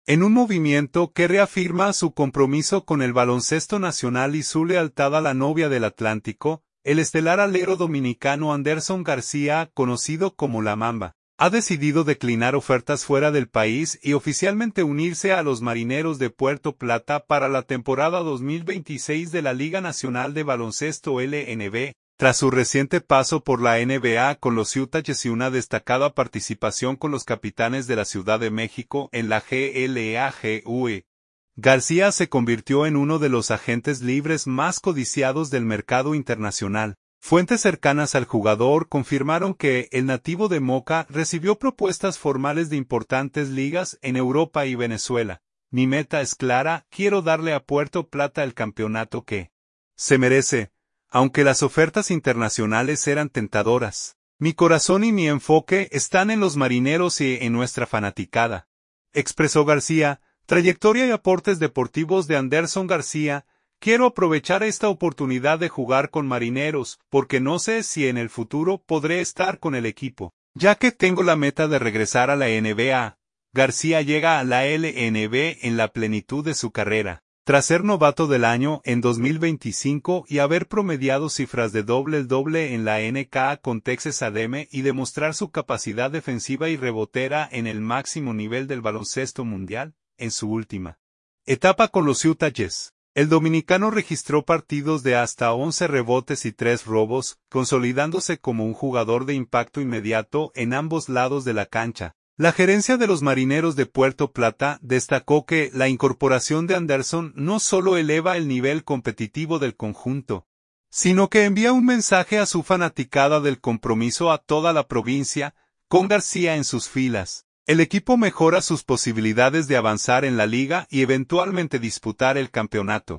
En un movimiento que reafirma su compromiso con el baloncesto nacional y su lealtad a la novia del Atlántico, el estelar alero dominicano Anderson García, conocido como La Mamba, ha decidido declinar ofertas fuera del país y oficialmente unirse a los Marineros de Puerto Plata para la temporada 2026 de la Liga Nacional de Baloncesto LNB, tras su reciente paso por la NBA con los Utah Jazz y una destacada participación con los Capitanes de la Ciudad de México en la GLAGUE. García se convirtió en uno de los agentes libres más codiciados del mercado internacional. Fuentes cercanas al jugador confirmaron que el nativo de Moca recibió propuestas formales de importantes ligas en Europa y Venezuela. Mi meta es clara, quiero darle a Puerto Plata el campeonato que se merece. Aunque las ofertas internacionales eran tentadoras, mi corazón y mi enfoque están en los Marineros y en nuestra fanaticada, expresó García. Trayectoria y aportes deportivos de Anderson García. Quiero aprovechar esta oportunidad de jugar con Marineros, porque no sé si en el futuro podré estar con el equipo, ya que tengo la meta de regresar a la NBA. García llega a la LNB en la plenitud de su carrera, tras ser novato del año en 2025 y haber promediado cifras de doble-doble en la NBA con Texas A&M y demostrar su capacidad defensiva y rebotera en el máximo nivel del baloncesto mundial. En su última etapa con los Utah Jazz, el dominicano registró partidos de hasta 11 rebotes y 3 robos, consolidándose como un jugador de impacto inmediato en ambos lados de la cancha. La gerencia de los Marineros de Puerto Plata destacó que la incorporación de Anderson no solo eleva el nivel competitivo del conjunto, sino que envía un mensaje a su fanaticada del compromiso a toda la provincia, con García en sus filas. El equipo mejora sus posibilidades de avanzar en la liga y eventualmente disputar el campeonato.